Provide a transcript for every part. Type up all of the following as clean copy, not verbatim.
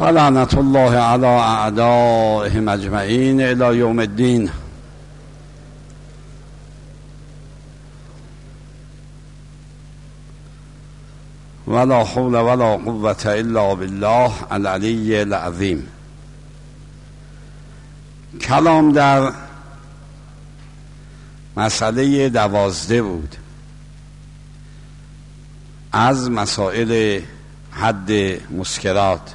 و لعنت الله علی اعدائهم اجمعین الی یوم الدین. ولا حول ولا قوة الا بالله العلی العظیم. کلام در مسئله 12 بود از مسائل حد مسکرات.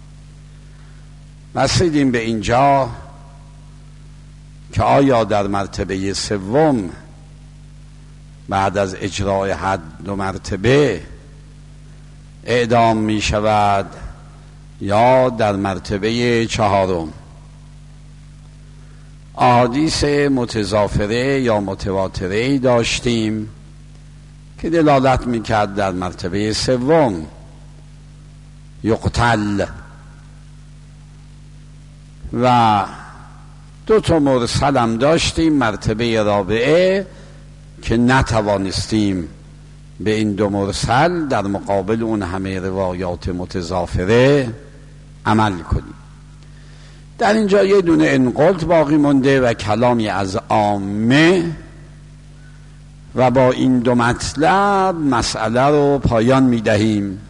رسیدیم به اینجا که آیا در مرتبه سوم بعد از اجرای حد 2 مرتبه اعدام می شود یا در مرتبه 4. احادیث متضافره یا متواتره داشتیم که دلالت می کرد در مرتبه سوم یقتل، و 2 مرسل داشتیم مرتبه رابعه که نتوانستیم به این 2 مرسل در مقابل اون همه روایات متضافره عمل کنیم. در اینجا یه دونه انقلت باقی مونده و کلامی از عامه و با این 2 مطلب مسئله رو پایان میدهیم.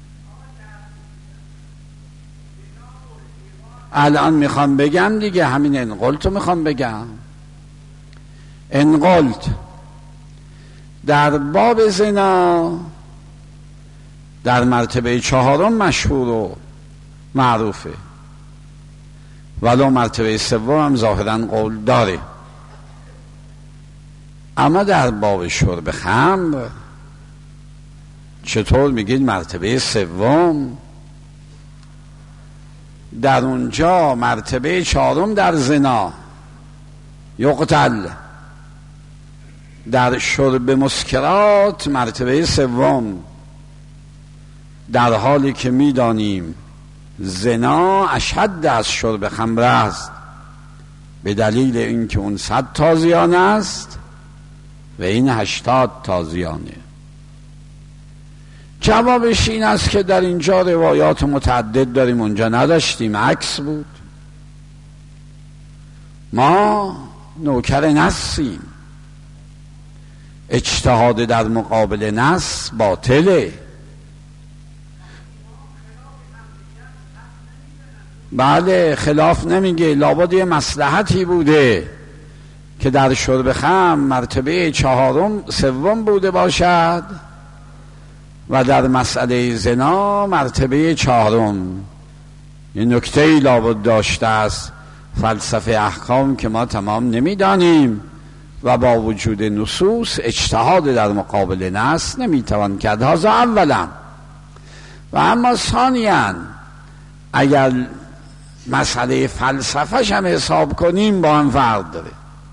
الان میخوام بگم دیگه، همین انقلت رو میخوام بگم. انقلت در باب زنا در مرتبه 4 مشهور و معروفه، ولو مرتبه 3 هم ظاهرا قول داره. اما در باب شرب خمر چطور میگید مرتبه 3؟ در اونجا مرتبه 4 در زنا یقتل، در شرب مسکرات مرتبه 3، در حالی که میدانیم زنا اشد از شرب خمر است به دلیل اینکه اون 100 تازیانه است و این 80 تازیانه. جوابش این است که در اینجا روایات متعدد داریم، اونجا نداشتیم، عکس بود. ما نوکر نسیم، اجتهاد در مقابل نص باطله. بله، خلاف نمیگه، لابد یه مصلحتی بوده که در شرب خمر مرتبه 4 3 بوده باشد و در مسئله زنا مرتبه 4. یه نکته‌ای لابد داشته است فلسفه احکام که ما تمام نمیدانیم و با وجود نصوص اجتهاد در مقابل نص نمیتوان کرد. هذا اولا. و اما ثانیاً اگر مسئله فلسفه‌ش هم حساب کنیم با هم فرق داره.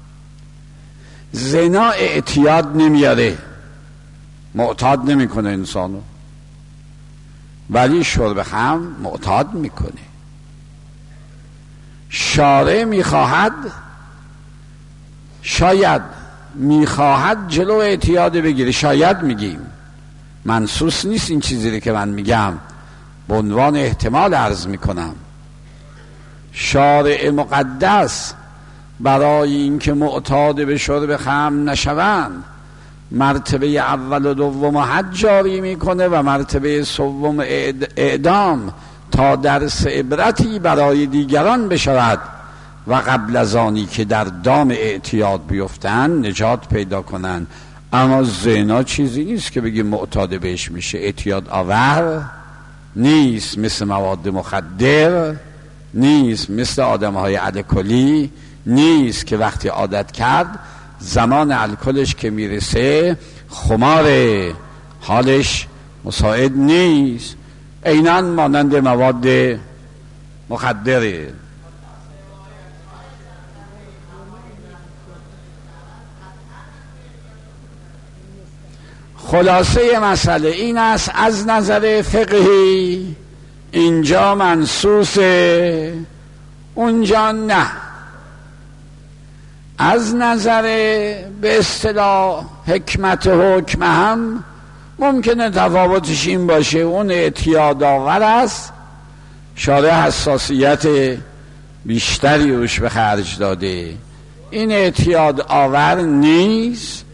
زنا اعتیاد نمیاره، معتاد نمیکنه انسانو، ولی شرب خمر معتاد میکنه. شارع میخواهد، شاید میخواهد جلو اعتیاد بگیره، شاید میگیم، منصوص نیست این چیزی که من میگم، به عنوان احتمال عرض میکنم. شارع مقدس برای اینکه معتاد به شرب خمر نشوند مرتبه اول و 2 حد جاری میکنه و مرتبه 3 اعدام تا درس عبرتی برای دیگران بشود و قبل از آنی که در دام اعتیاد بیفتن نجات پیدا کنن. اما زنا چیزی نیست که بگیم معتاد بهش میشه، اعتیاد آور نیست، مثل مواد مخدر نیست، مثل آدمهای الکلی نیست که وقتی عادت کرد زمان الکلش که میرسه خماره، حالش مساعد نیست، عیناً مانند مواد مخدره. خلاصه مسئله این است از نظر فقهی اینجا منصوصه، اونجا نه. از نظر به اصطلاح حکمت حکم هم ممکنه تفاوتش این باشه، اون اعتیاد آور است شارع حساسیت بیشتری روش به خرج داده. این اعتیاد آور نیست،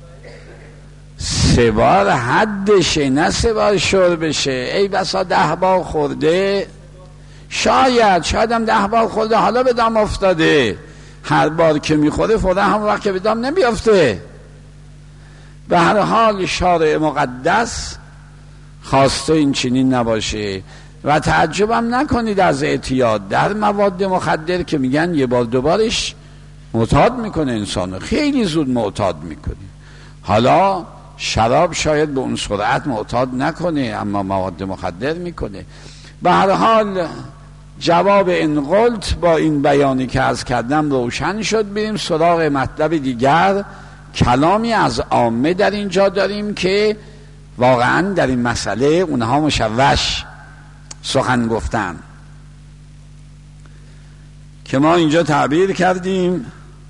3 بار حدشه، نه 3 بار شربشه. ای بسا 10 بار خورده، شاید هم 10 بار خورده، حالا به دام افتاده. هر بار که میخوره فورا هم وقت که به دام نمیافته. به هر حال شارع مقدس خواسته این چنین نباشه. و تعجبم نکنید از اعتیاد در مواد مخدر که میگن 1 بار 2 بارش معتاد میکنه انسانو، خیلی زود معتاد میکنه. حالا شراب شاید به اون سرعت معتاد نکنه، اما مواد مخدر میکنه. به هر حال جواب این قلت با این بیانی که عرض کردم روشن شد. بریم سراغ مطلب دیگر. کلامی از عامه در اینجا داریم که واقعا در این مسئله اونها مشوش سخن گفتن، که ما اینجا تعبیر کردیم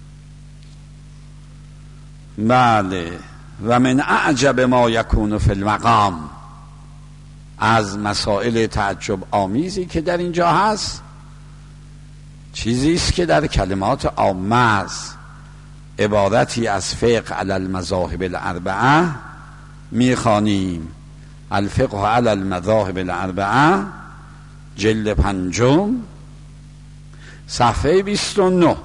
بله و من اعجب ما یکون فی المقام، از مسائل تعجب آمیزی که در اینجا هست چیزی است که در کلمات عامه است، عبارتی از فقه علی المذاهب الاربعه میخوانیم. الفقه علی المذاهب الاربعه جلد 5 صفحه 29.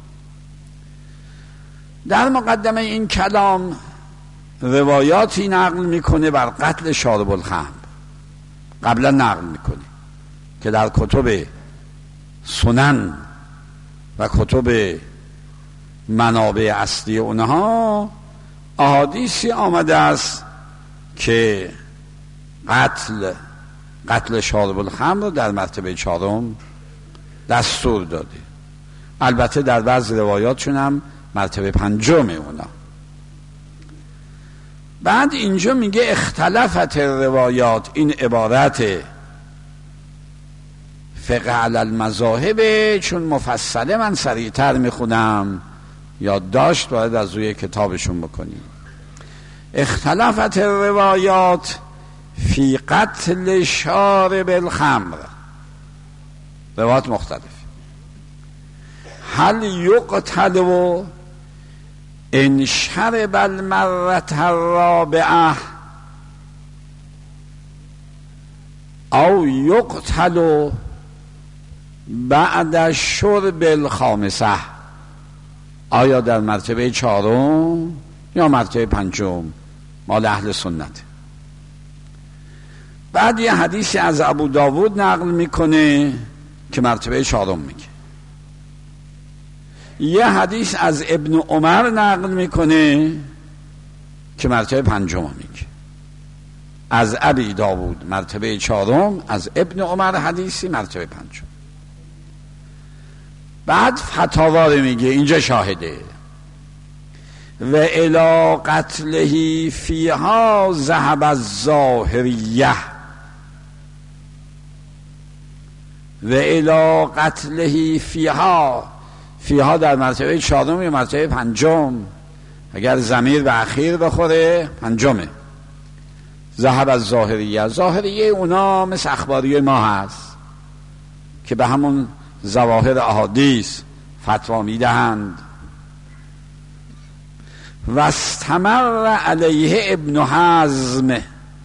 در مقدمه این کلام روایاتی نقل میکنه بر قتل شارب الخمر. قبلا نقل میکنه که در کتب سنن و کتب منابع اصلی اونها احادیثی آمده است که قتل شارب الخمر در مرتبه 4 دستور داده. البته در بعض روایاتشون هم مرتبه 5 اونا. بعد اینجا میگه اختلفت روایات، این عبارت فقه علی المذاهب چون مفصله من سریعتر میخونم، یادداشت باید از روی کتابشون بکنیم. اختلفت روایات فی قتل شارب الخمر، روایات مختلف. هل یقتل و ان شرب المرة الرابعه او یقتل بعد شرب الخامسه، آیا در مرتبه 4 یا مرتبه 5 مال اهل سنت. بعد یه حدیثی از ابو داود نقل میکنه که مرتبه 4 میگه. یه حدیث از ابن عمر نقل میکنه که مرتبه 5 میگه. از ابی داود مرتبه 4، از ابن عمر حدیثی مرتبه 5. بعد فتاوا میگه، اینجا شاهده. و الی قتله فیها ذهب الظاهریه و الی قتله فیها در مرتبه 4 یا مرتبه 5. اگر ضمیر به اخیر بخوره 5. ذهب الظاهریه. ظاهریه اونا مثل اخباری ما هست که به همون ظواهر احادیث فتوا میدهند. و استمر علیه ابن حزم.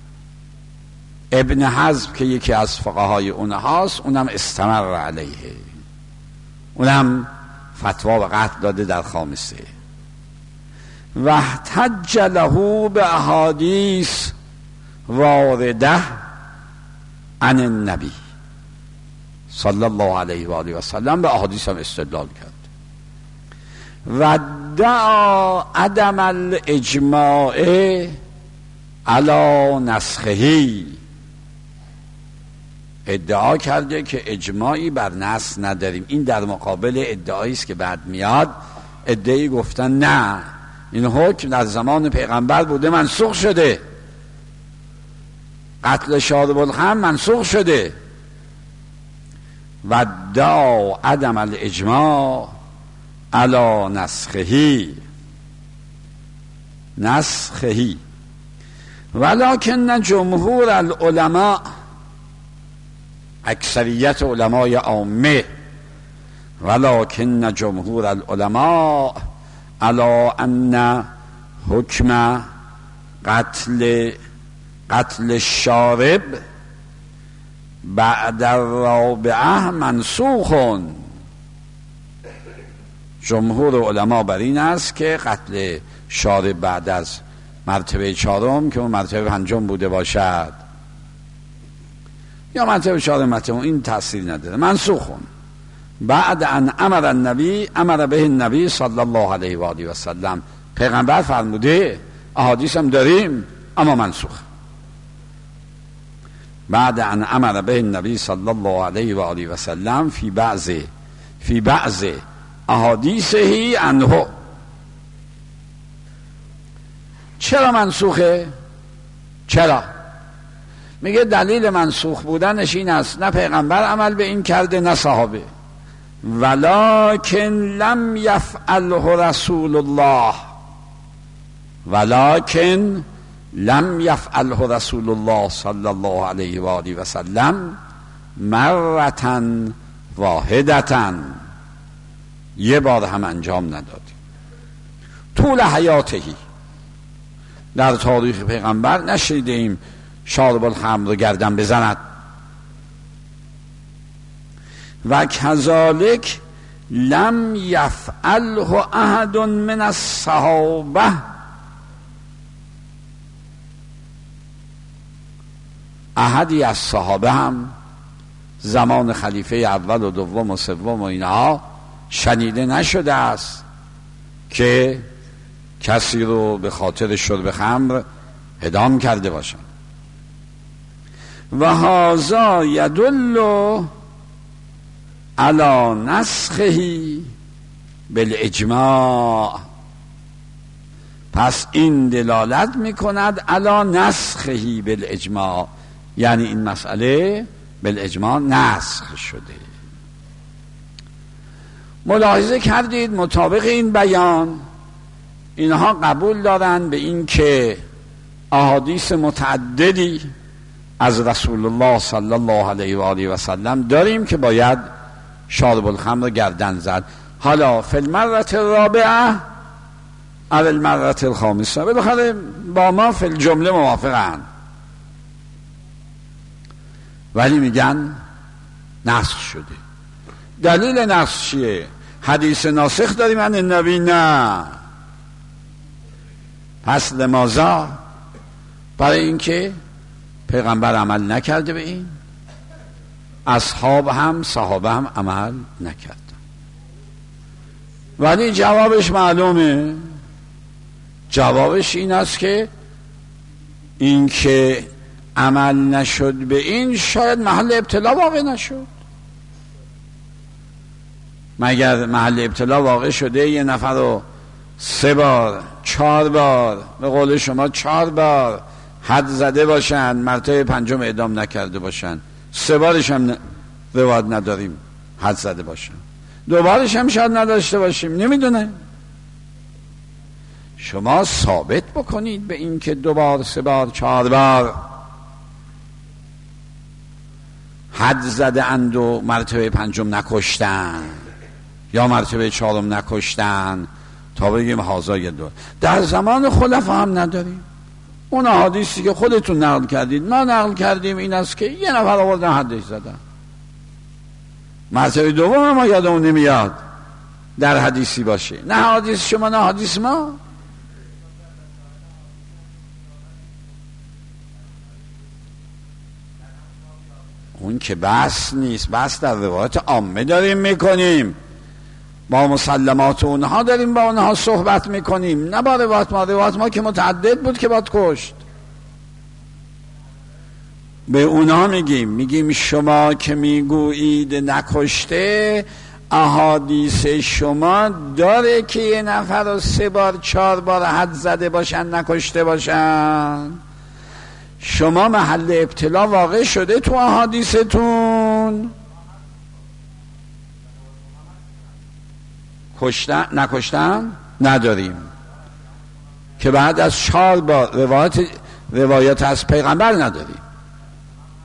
ابن حزم که یکی از فقهای اونهاست، اونم استمر علیه، اونم فتوا به قتل داده در خامسه. و احتج له به احادیث وارده عن النبی صلی الله علیه و آله و سلم، به احادیث هم استدلال کرد. و دعا عدم الاجماع علی نسخه، ادعا کرده که اجماعی بر نسخ نداریم. این در مقابل ادعایی است که بعد میاد ادعایی گفتن نه این حکم در زمان پیغمبر بوده منسوخ شده، قتل شارب الخمر منسوخ شده. و دعا عدم الاجماع علی نسخه ولکن جمهور العلماء اکثریت علمای عامه، ولکن جمهور العلماء علی ان حکم قتل الشارب بعد الرابعه منسوخ. جمهور علما بر این است که قتل شارب بعد از مرتبه 4 که اون مرتبه 5 بوده باشد یا مرتبه 4 مرتبه این تأثیر نداره، منسوخون. بعد ان امر به النبی صلی الله علیه و آله و سلم، پیغمبر فرموده، احادیث هم داریم اما منسوخ. بعد ان امر به النبی صلی الله علیه و آله و سلم فی بعض احادیثه عنه. چرا منسوخه؟ چرا؟ میگه دلیل منسوخ بودنش این است نه پیغمبر عمل به این کرده نه صحابه، ولکن لم یفعله رسول الله، ولکن لم یفعله رسول الله صلی الله علیه و آله و سلم مرة واحدة، یه بار هم انجام نداد. طول حیاتهی، در تاریخ پیغمبر نشیده ایم شارب الخمر رو گردن بزند. و کذالک لم یفعله احد من الصحابه، احدی از صحابه هم زمان خلیفه اول و دوم و سوم و اینها شنیده نشده است که کسی رو به خاطر شرب خمر اعدام کرده باشند. و هذا یدل علی نسخه بالاجماع، پس این دلالت میکند علی نسخه بالاجماع، یعنی این مسئله بالاجماع نسخ شده. ملاحظه کردید مطابق این بیان اینها قبول دارند به این که احادیث متعددی از رسول الله صلی الله علیه و آله و سلم داریم که باید شارب الخمر گردن زد. حالا فی المرة الرابعه او المرة الخامسه، بالاخره با ما فی الجمله موافقند، ولی میگن نسخ شده. دلیل نسخ چیه؟ حدیث ناسخ داریم عن النبی؟ نه. پس لماذا؟ برای اینکه پیغمبر عمل نکرده به این، صحابه هم عمل نکردن. ولی جوابش معلومه، جوابش این است که این که عمل نشد به این شاید محل ابتلا واقع نشد. مگر محل ابتلا واقع شده یه نفر رو 3 بار 4 بار به قول شما 4 بار حد زده باشن، مرتبه 5 اعدام نکرده باشن، 3 بارش هم روایت نداریم حد زده باشن، 2 بارش هم شاید نداشته باشیم، نمیدونه. شما ثابت بکنید به این که 2 بار 3 بار 4 بار حد زده اند و مرتبه 5 نکشتن یا مرتبه 4 نکشتن تا بگیم هازا یه دو. در زمان خلفا هم نداریم. اون حدیثی که خودتون نقل کردید ما نقل کردیم این است که یه نفر آوردن حدش زدن. مرتبه دوم ما یادمون نمیاد در حدیثی باشه، نه حدیث شما نه حدیث ما. اون که بس نیست، بس در روایت عامه داریم میکنیم، با مسلمات اونها داریم با اونها صحبت میکنیم، نه با روایت ما که متعدد بود که باید کشت. به اونها میگیم شما که میگویید نکشته، احادیث شما داره که یه نفر رو 3 بار 4 بار حد زده باشن نکشته باشن. شما محل ابتلا واقع شده تو احادیثتون، نکشتن نداریم که بعد از 4 بار روایت از پیغمبر نداریم.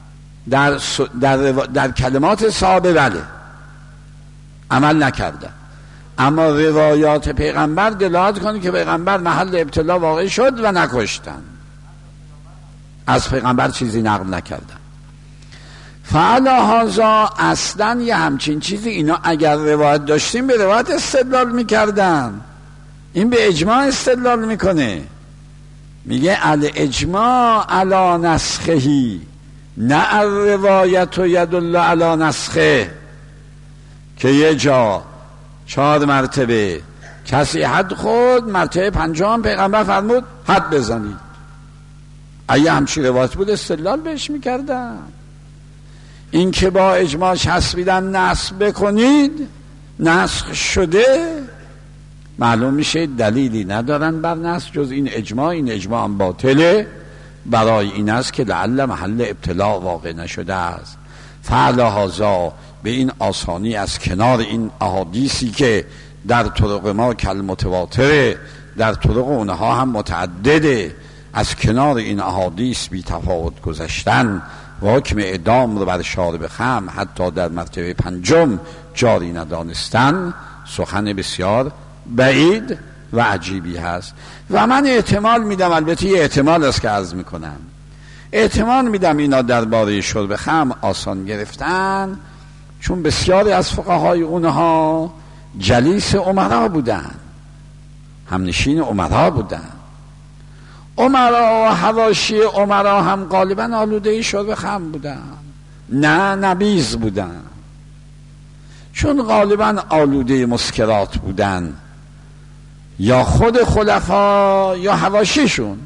در کلمات صحابه بله عمل نکردن، اما روایات پیغمبر دلالت کنه که پیغمبر محل ابتلا واقع شد و نکشتن، از پیغمبر چیزی نقل نکردن. فعلا هازا اصلا یه همچین چیزی اینا اگر روایت داشتیم به روایت استدلال میکردن، این به اجماع استدلال میکنه، میگه الاجماع علی نسخهی نه الروایت و یدل علی نسخه، که یه جا 4 مرتبه کسی حد خود، مرتبه 5 پیغمبر فرمود حد بزنید. اگه همچی روایت بود استدلال بهش میکردن. این که با اجماع چسبیدن نسخ بکنید، نسخ شده، معلوم میشه دلیلی ندارن بر نسخ جز این اجماع. این اجماع هم باطله، برای این است که لعل محل ابتلا واقع نشده است. فعلا هازا به این آسانی از کنار این احادیثی که در طرق ما کل متواتره، در طرق اونها هم متعدده، از کنار این احادیث بی تفاوت گذشتن و حکم اعدام رو بر شارب خمر حتی در مرتبه 5 جاری ندانستن، سخن بسیار بعید و عجیبی هست. و من احتمال میدم، البته یه احتمال است که عرض میکنم، احتمال میدم اینا درباره شرب خمر آسان گرفتن چون بسیاری از فقهای اونها جلیس امرا بودن، همنشین امرا بودن. امرا و حواشی امرا هم غالبا آلوده شرب خمر بودن، نه نبیذ بودن، چون غالبا آلوده مسکرات بودن، یا خود خلفا یا حواشیشون.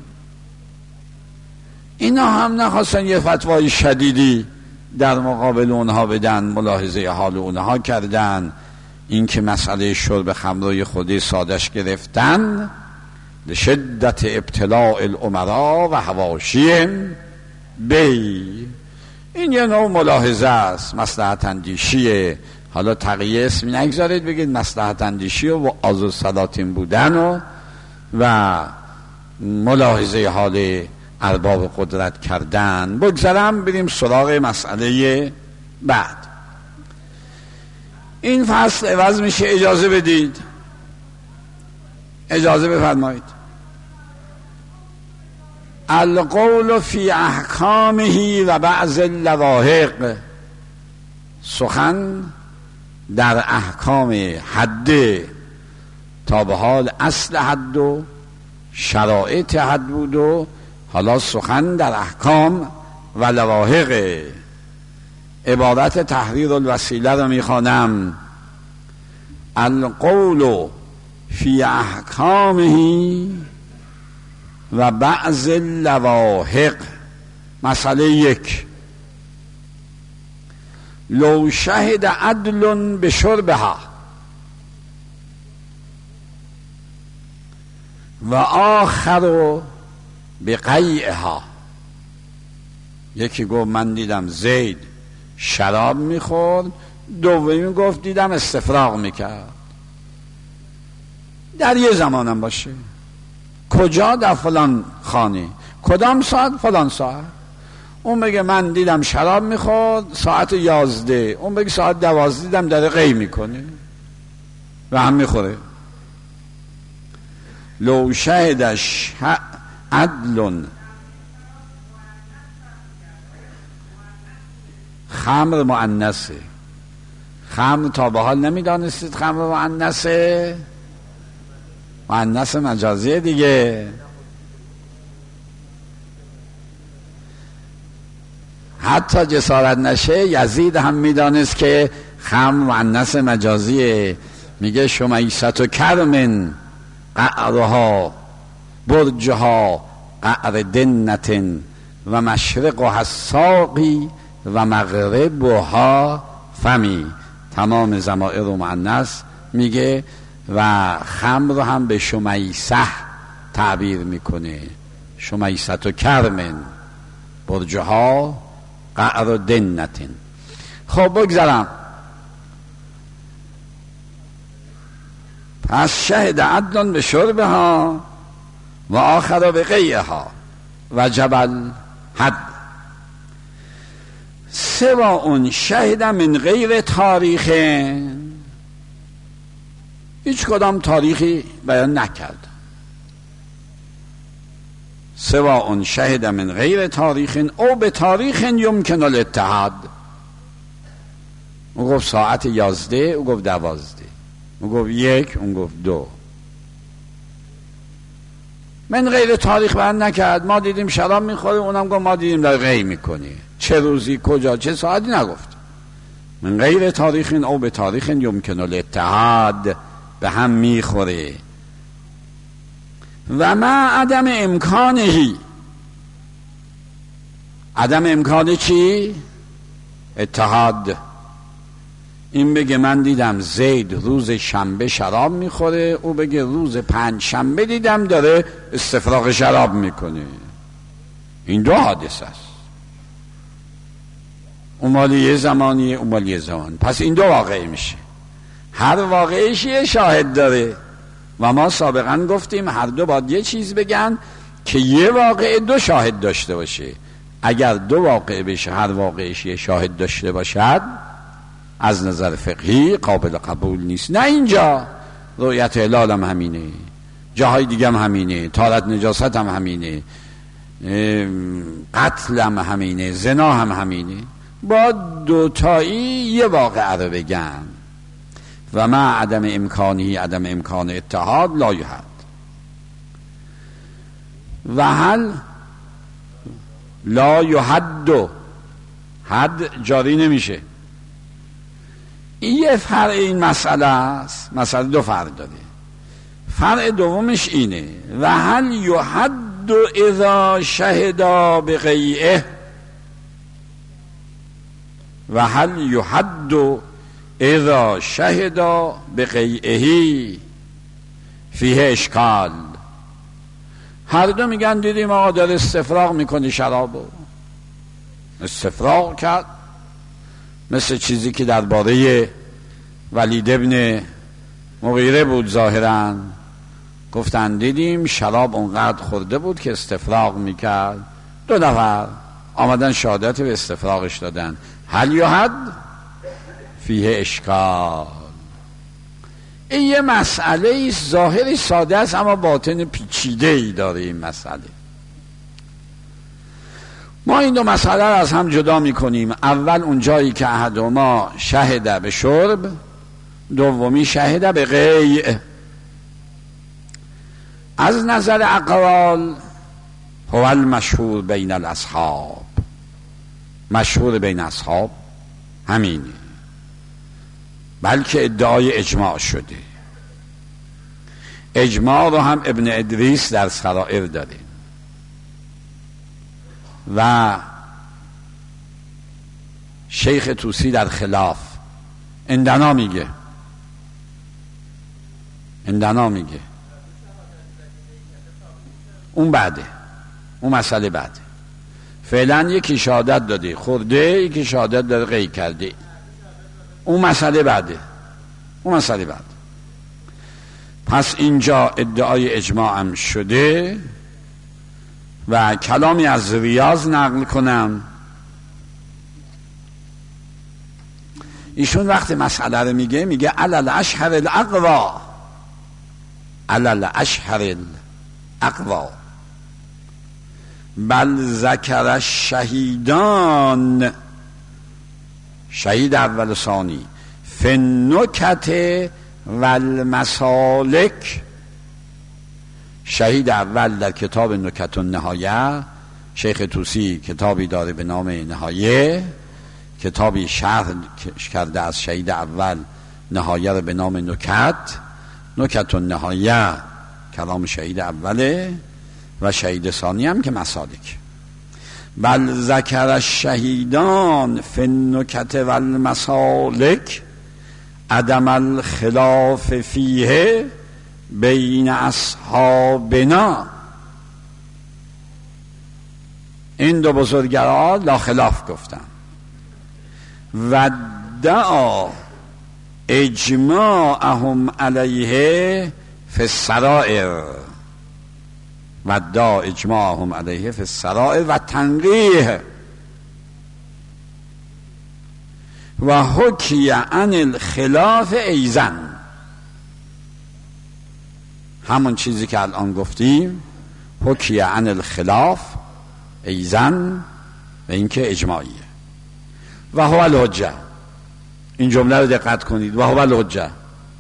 اینا هم نخواستن یه فتوای شدیدی در مقابل اونها بدن، ملاحظه حال اونها کردن، این که مسئله شرب خمر رو خودی سادش گرفتن، لشدت ابتلاء الامراء و حواشیهم بی. این یه نوع ملاحظه است، مصلحت اندیشیه. حالا تقیه اسمی نگذارید بگید مصلحت اندیشی و آزو سلاطین بودن و ملاحظه حال ارباب قدرت کردن. بگذارم بریم سراغ مسئله بعد. این فصل عوض میشه، اجازه بدید، اجازه بفرمایید. القول فی احکامه و بعض اللواحق، سخن در احکام حد، تا به حال اصل حد و شرایط حد بود و حالا سخن در احکام و لواحق. عبارت تحریر الوسیله رو میخوانم: القول فی احکامه و بعض اللواحق. مسئله 1: لو شهد عدل بشربها و آخر بقیعها. یکی گفت من دیدم زید شراب میخورد، دومی گفت دیدم استفراغ میکرد. در یه زمانم باشه. کجا؟ در فلان خانه. کدام ساعت؟ فلان ساعت. اون بگه من دیدم شراب میخورد ساعت 11، اون بگه ساعت 12 دیدم داره قی میکنه و هم میخوره. لو شهدش عدل، خمر مؤنثه. خمر تا به حال نمیدانستید خمر مؤنثه؟ مؤنث مجازیه دیگه. حتی جسارت نشه یزید هم میدانست که خمر مؤنث مجازیه. میگه شمیست و کرمن قعرها برجها قعر دنتن و مشرقها الساقی و مغربها فمی. تمام ضمائر و مؤنث میگه و خمر رو هم به شمیسه تعبیر میکنه. شمیست و کرمن برجها قعر دنتن. خب بگذارم. پس شهد عدل به شربها و آخر به قیعها و جبل حد. سواء شهد من غیر تاریخ، هیچ کدام تاریخی بیان نکرد. سواء شهد من غیر تاریخ او به تاریخ یمکن الاتحاد. او گفت ساعت 11، او گفت 12، او گفت 1، اون گفت 2. من غیر تاریخ بیان نکرد. ما دیدیم شراب میخوره، اونم گفت ما دیدیم داره قی میکنی. چه روزی، کجا، چه ساعتی نگفت. من غیر تاریخ او به تاریخ یمکن الاتحاد، به هم میخوره. و ما عدم امکانهی، عدم امکان چی؟ اتحاد. این بگه من دیدم زید روز شنبه شراب میخوره، او بگه روز 5 شنبه دیدم داره استفراغ شراب میکنه. این دو حادثه است، اون مال یه زمانیه، اون مال یه زمان. پس این دو واقعه میشه. هر واقعش یه شاهد داره و ما سابقا گفتیم هر دو باید یه چیز بگن که یه واقعه 2 شاهد داشته باشه. اگر 2 واقعه بشه هر واقعش یه شاهد داشته باشد، از نظر فقهی قابل قبول نیست. نه اینجا رؤیت هلال هم همینه، جاهای دیگه هم همینه، طهارت نجاست هم همینه، قتل هم همینه، زنا هم همینه. با 2 تایی یه واقعه رو بگن. و ما عدم امکانی، عدم امکان اتحاد لا یحد. و هل لا یحد، حد جاری نمیشه. این یه فرع این مسئله است. مسئله 2 فرع داره. فرع دومش اینه: و هل یحد اذا شهدا بغیئه، و هل یحد اذا شهدا بغیئه فیه اشکال. هر دو میگن دیدیم آقا داره استفراغ میکنه شرابو، استفراغ کرد، مثل چیزی که درباره ولید ابن مغیره بود. ظاهرا گفتن دیدیم شراب اونقدر خورده بود که استفراغ میکرد. 2 نفر آمدن شهادت به استفراغش دادن. هل یحد فیه اشکال. این یه مسئله ظاهری ساده است اما باطن پیچیده ای داره این مسئله. ما این 2 مسئله را از هم جدا میکنیم. اول اون جایی که احدهما شهد به شرب، دومی شهد به غیع. از نظر اقوال هو المشهور بین الاصحاب، مشهور بین اصحاب همینه، بلکه ادعای اجماع شده. اجماع رو هم ابن ادریس در سرائر داره و شیخ طوسی در خلاف. اندنا میگه اون بعده، اون مسئله بعده. فعلا یکی شهادت داده خورده، یکی شهادت داده غی کرده، اون مسئله بعده. پس اینجا ادعای اجماع هم شده. و کلامی از ریاض نقل کنم. ایشون وقت مسئله رو میگه علل اشهر الاقوا، علل اشهر الاقوا بل ذکر الشهیدان، شهید اول و ثانی، فی النکت و المسالک. شهید اول در کتاب نکت و نهایه، شیخ طوسی کتابی داره به نام نهایه، کتابی شرح کرده از شهید اول نهایه رو به نام نکت و نهایه کلام شهید اوله، و شهید ثانی هم که مسالک. بل ذکر الشهیدان فی النکت و المسالک عدم الخلاف فیه بین اصحابنا. این 2 بزرگوار لا خلاف گفتن. و دعا اجماعهم علیه فی السرائر، و دعا اجماعهم علیه فی السرائر و تنقیه. و حکی عن الخلاف ایزن، همون چیزی که الان گفتیم، حکی عن الخلاف ایزن، و اینکه اجماعیه. و هو الحجه، این جمله رو دقت کنید، و هو الحجه،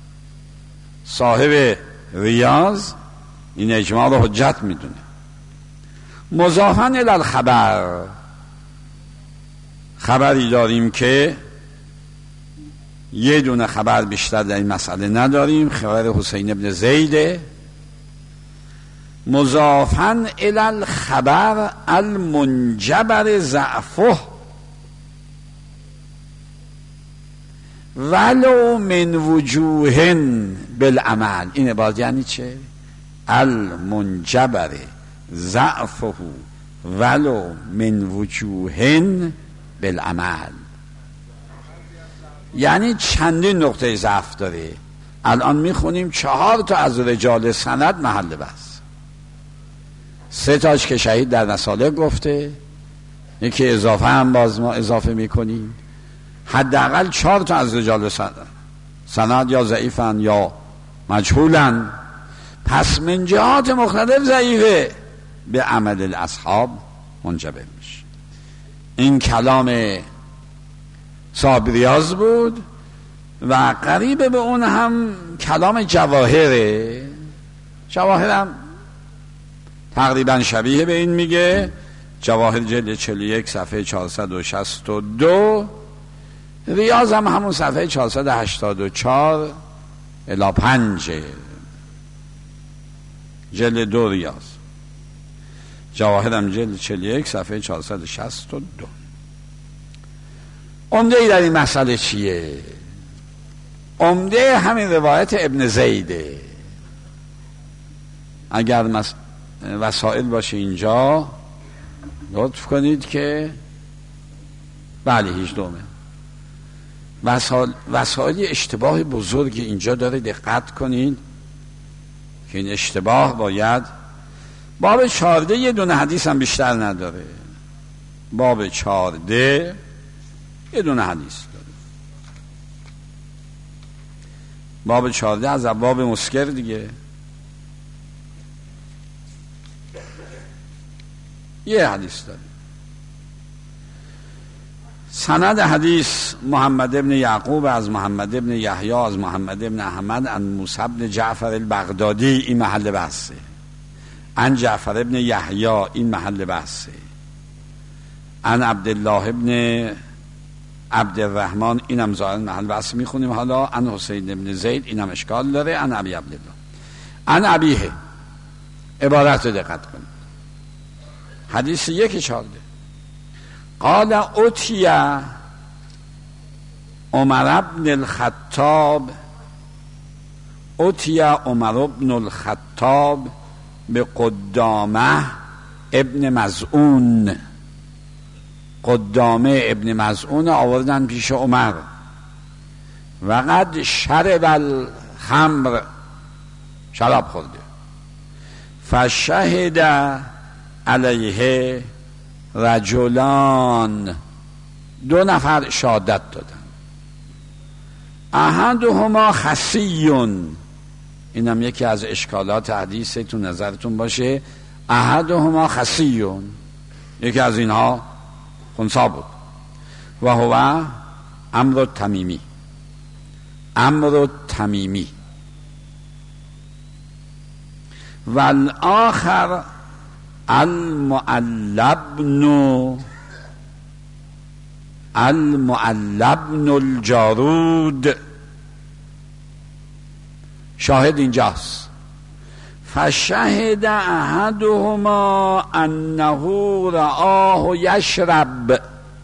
صاحب ریاض این اجماع رو حجت میدونه. مضافاً الی الخبر، خبری داریم که یه دونه خبر بیشتر در این مسئله نداریم، خبر حسین ابن زیده. مضافاً الی الخبر المنجبر ضعفه ولو من وجوه بالعمل. این عبارت یعنی چه؟ المنجبر ضعفه ولو من وجوه بالعمل، یعنی چندین نقطه ضعف داره. الان میخونیم 4 تا از رجال سند محل بحث، 3 تاش که شهید در رساله گفته، یکی اضافه هم باز ما اضافه میکنیم، حداقل 4 تا از رجال سند یا ضعیفن یا مجهولن. پس من جهات مختلف ضعیفه، به عمل الاصحاب منجبر میشه. این کلام صاحب ریاض بود و قریب به اون هم کلام جواهره. جواهر هم تقریبا شبیه به این میگه. جواهر جلد 41 صفحه 462، ریاض هم همون صفحه 484 الی 5، جلد 2 ریاض. جواهر هم جلد 41 صفحه 462. عمده ای در این مسئله چیه؟ عمده همین روایت ابن زیده. اگر وسائل باشه اینجا لطف کنید که بله 18 وسائل اشتباه بزرگی اینجا داره، دقت کنید که این اشتباه باید. باب 14 یه دونه حدیث هم بیشتر نداره، باب 14 یه دونه حدیث داره. باب 14 از ابواب مسکر دیگه، یه حدیث داره. سند حدیث محمد ابن یعقوب از محمد ابن یحیی از محمد ابن احمد عن موسی ابن جعفر البغدادی، این محل بحثه. عن جعفر ابن یحیی، این محل بحثه. عن عبدالله ابن عبدالرحمن، اینم ظاهر محل بحث میخونیم حالا. عن حسین ابن زید، اینم اشکال داره. عن ابی عبدالله عن ابیه، عبارت رو دقت کنید. حدیث 1:14 قال اتی عمر بن الخطاب، اتی عمر بن الخطاب به قدامه ابن مزعون. قدامه ابن مزعون آوردن پیش عمر. وقد شرب الخمر، شراب خورده. فشهد علیه رجلان، 2 نفر شهادت دادن. احدهما خصیون، اینم یکی از اشکالات حدیث تو نظرتون باشه. احدهما خصیون، یکی از اینها خنثی بود. و هو عمرو التمیمی، عمرو التمیمی. و الاخر المعلبن الجارود. شاهد اینجاست. فشهد احدهما انه رآه یشرب،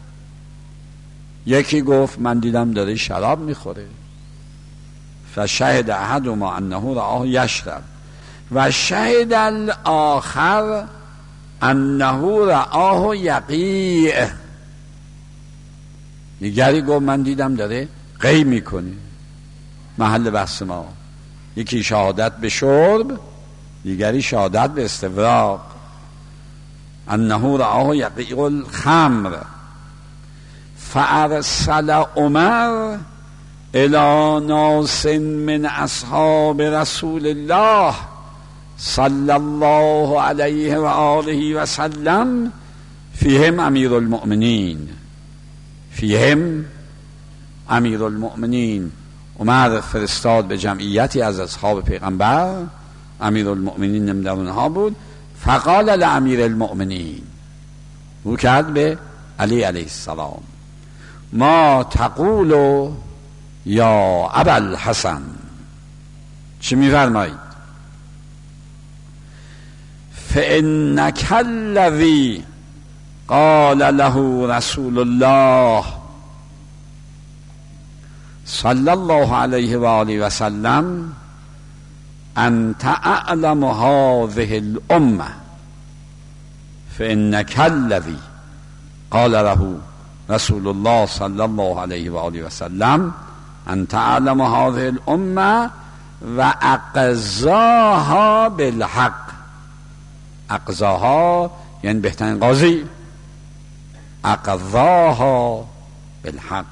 یکی گفت من دیدم داره شراب میخوره. فشهد احدهما انه رآه یشرب و شهد الاخر انه رآه یقیع، دیگری گفت من دیدم داره قی میکنه. محل بحث ما یکی شهادت به شرب، دیگری شهادت به استفراغ. انه رآه یقیع الخمر فارسل عمر الی ناس من اصحاب رسول الله صلی الله علیه و آله و سلم فیهم امیر المؤمنین. عمر فرستاد به جمعیتی از اصحاب پیغمبر، امیر المؤمنین هم در اونها بود. فقال لامیر المؤمنین، او کرد به علی علیه السلام، ما تقول یا ابوالحسن، چی میفرمایید؟ فانک الذی قال له رسول الله صلی الله علیه و آله و سلم انت اعلم هذه الامه، فانک الذی قال له رسول الله صلی الله علیه و آله و سلم انت اعلم هذه الامه و اقضاها بالحق. اقضاها یعنی بهترین قاضی، اقضاها بالحق.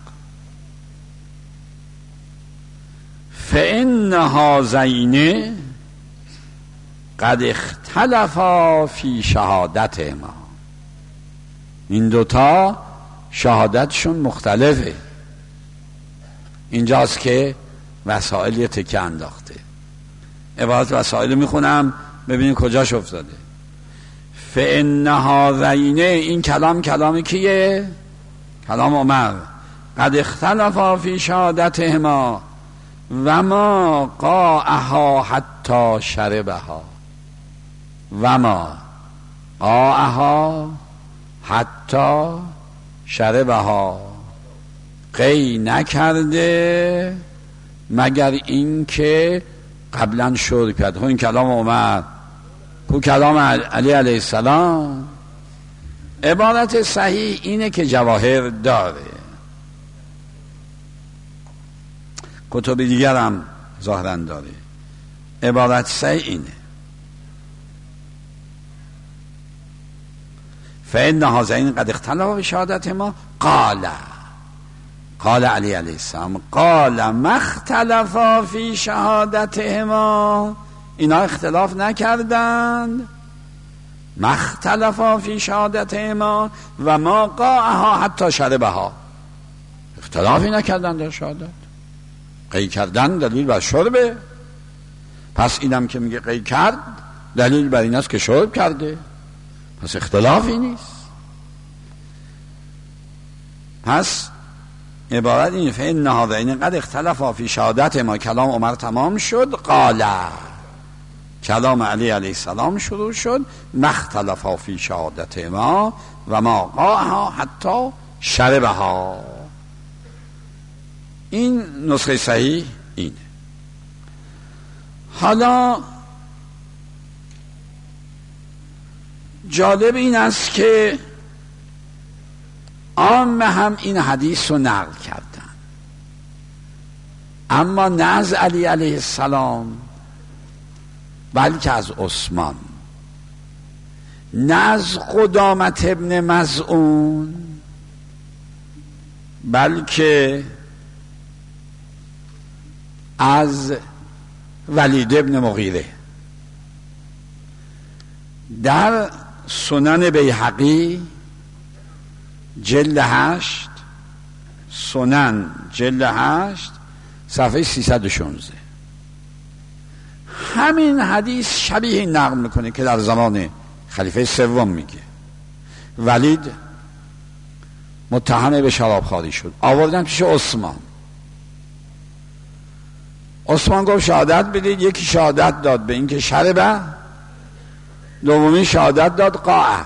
فإن هذین قد اختلفا فی شهادتهما، این دوتا شهادتشون مختلفه. اینجاست که وسائل یه تکه انداخته. عبارت وسائل میخونم ببینید کجاش افتاده. فإن هذین، این کلامی کیه؟ کلام عمر. قد اختلفا فی شهادتهما و ما قاعها حتی شربها، و ما قاعها حتی شربها، قی نکرده مگر این که قبلا شرب کرد. این کلام عمر، کو کلام علی علیه السلام. عبارت صحیح اینه که جواهر داره، کتب دیگر هم ظاهرا داره. عبارت صحیح اینه فإن هذین قد اختلفا فی شهادتهما قال علی علیه السلام قال ما اختلفا فی شهادتهما، اینا اختلاف نکردند. ما اختلفا فی شهادتهما و ما قاعها حتی شربها، اختلافی نکردند در شهادت. قی کردن دلیل بر شربه، پس اینم که میگه قی کرد دلیل بر این است که شرب کرده، پس اختلافی نیست. پس عبارت این فإن هذین قد اختلفا فی شهادتهما، کلام عمر تمام شد. قال، کلام علی علیه السلام شروع شد. ما اختلفا فی شهادتهما و ما قاعها حتی شربها. این نسخه صحیح اینه. حالا جالب این است که عامه هم این حدیث رو نقل کردن، اما نه از علی علیه السلام بلکه از عثمان، نه از قدامت ابن مظعون بلکه از ولید ابن مغیره. در سنن بیهقی جلد 8، سنن جلد 8 صفحه 316 همین حدیث شبیه این نقل میکنه که در زمان خلیفه سوم میگه ولید متهم به شرابخواری شد، آوردن پیش عثمان. عثمان گفت شهادت بدید. یکی شهادت داد به این که شربه، دومی شهادت داد قاع.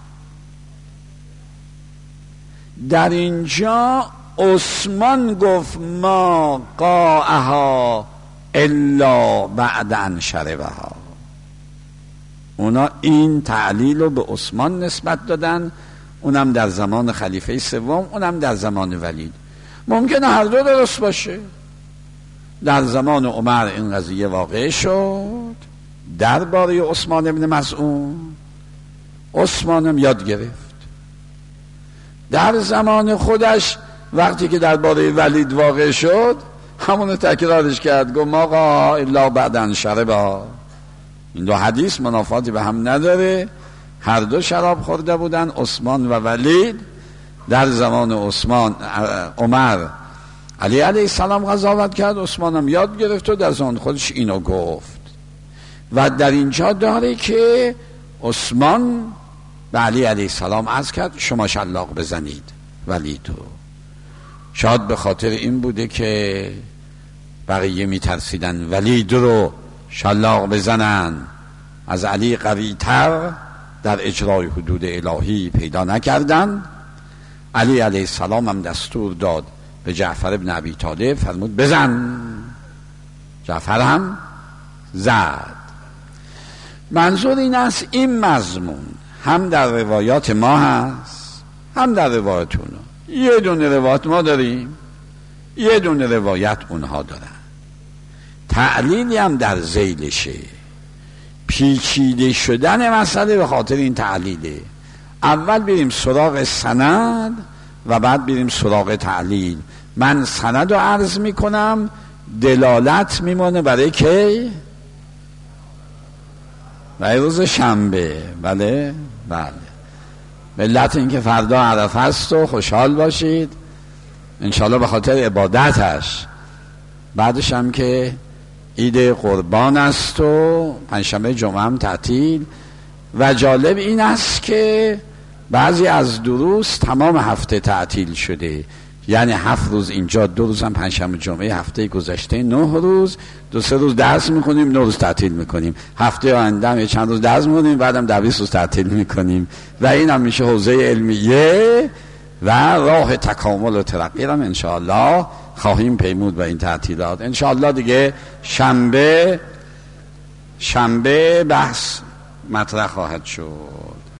در اینجا عثمان گفت ما قاعها الا بعد ان شربها. اونا این تعلیل رو به عثمان نسبت دادن، اونم در زمان خلیفه سوم، اونم در زمان ولید. ممکنه هر دو درست باشه. در زمان عمر این قضیه واقع شد درباره عثمان ابن مظعون، عثمانم یاد گرفت. در زمان خودش وقتی که درباره ولید واقع شد همونو تکرارش کرد، گفت آقا الا بعدن شربا. این دو حدیث منافاتی به هم نداره، هر دو شراب خورده بودن، عثمان و ولید. در زمان عمر علی علیه السلام قضاوت کرد، عثمان هم یاد گرفت و در زمان خودش اینو گفت. و در اینجا داره که عثمان به علی علیه السلام عرض کرد شما شلاق بزنید ولیدو. شاید به خاطر این بوده که بقیه میترسیدن ولید رو شلاق بزنن، از علی قوی تر در اجرای حدود الهی پیدا نکردن. علی علیه السلام هم دستور داد به جعفر ابن ابی طالب، فرمود بزن. جعفر هم زد. منظور این است این مضمون هم در روایات ما هست هم در روایات اونها. یه دونه روایت ما داریم، یه دونه روایت اونها دارن. تعلیلی هم در ذیلشه، پیچیده شدن مسئله به خاطر این تعلیله. اول بریم سراغ سند و بعد بریم سراغ تعلیل. من سند رو عرض میکنم، دلالت میمونه برای که برای روز شنبه. بله ملت این که فردا عرفه است و خوشحال باشید انشالله به خاطر عبادتش. بعدش هم که عید قربان است و پنجشنبه جمعه هم تعطیل. و جالب این است که بعضی از دروس تمام هفته تعطیل شده، یعنی 7 روز اینجا، 2 روز هم پنجشنبه جمعه، هفته گذشته 9 روز، 2-3 روز درس میکنیم، 9 روز تعطیل میکنیم، هفته آینده هم چند روز درس میکنیم، بعدم 20 روز تعطیل میکنیم. و این هم میشه حوزه علمیه و راه تکامل و ترقی هم انشاءالله خواهیم پیمود با این تعطیلات. انشاءالله دیگه شنبه بحث مطرح خواهد شد.